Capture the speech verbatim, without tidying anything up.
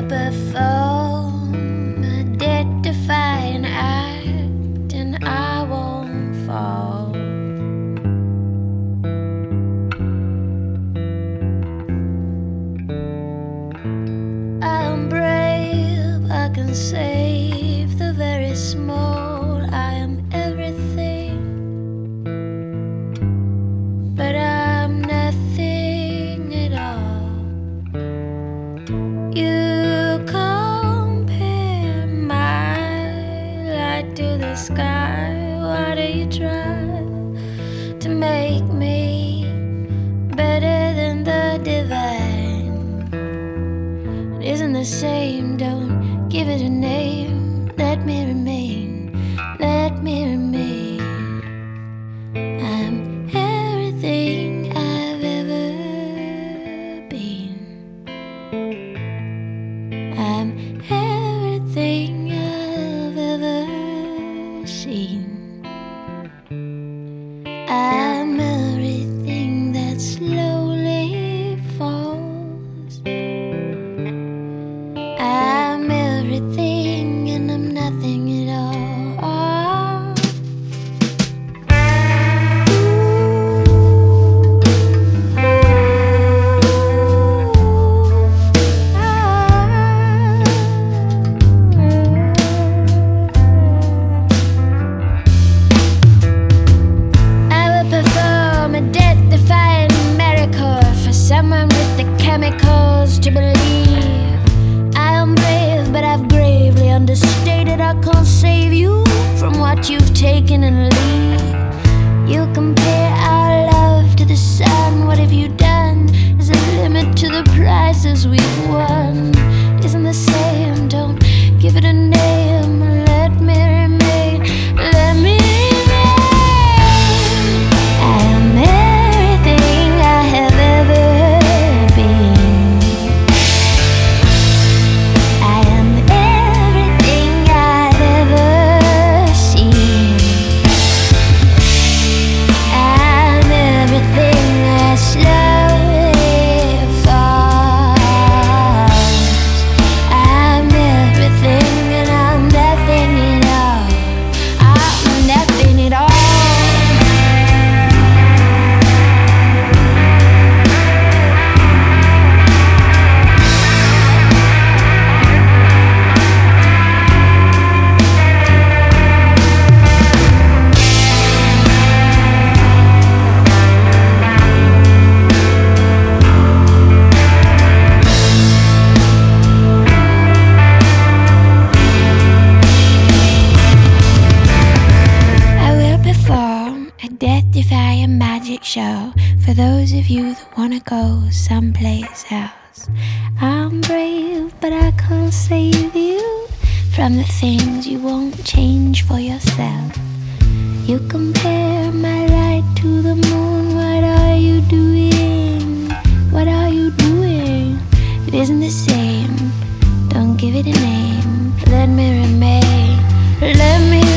perform a death-defying act, and I won't fall. I'm brave, I can save the very small. I am everything, but I'm nothing at all. You compare my light to the sky. Why do you try to make me better than the divine? It isn't the same, don't give it a name. Let me remain, let me remain. I'm everything I've ever been. I'm everything I've ever seen. I'm everything that slowly falls. I'm everything and I'm nothing at all. Someone with the chemicals to believe I am brave, but I've gravely understated. I can't save you from what you've taken and leave. You compare our love to the sun. What have you done? There's a limit to the prizes we've won. It isn't the same, don't give it a name. Let me remain, let me remain. I am everything I have ever. Death-defying magic show for those of you that wanna go someplace else. I'm brave, but I can't save you from the things you won't change for yourself. You compare my light to the moon. What are you doing? What are you doing? It isn't the same, don't give it a name. Let me remain, let me